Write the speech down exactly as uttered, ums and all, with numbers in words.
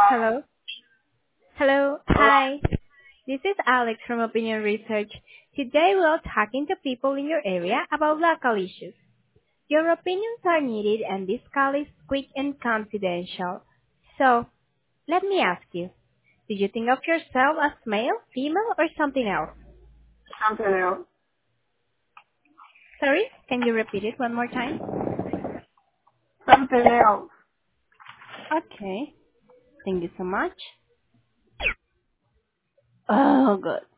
Hello. Hello. Hi. This is Alex from Opinion Research. Today we are talking to people in your area about local issues. Your opinions are needed and this call is quick and confidential. So, let me ask you, do you think of yourself as male, female, or something else? Something else. Sorry, can you repeat it one more time? Something else. Okay. Thank you so much. Oh, good.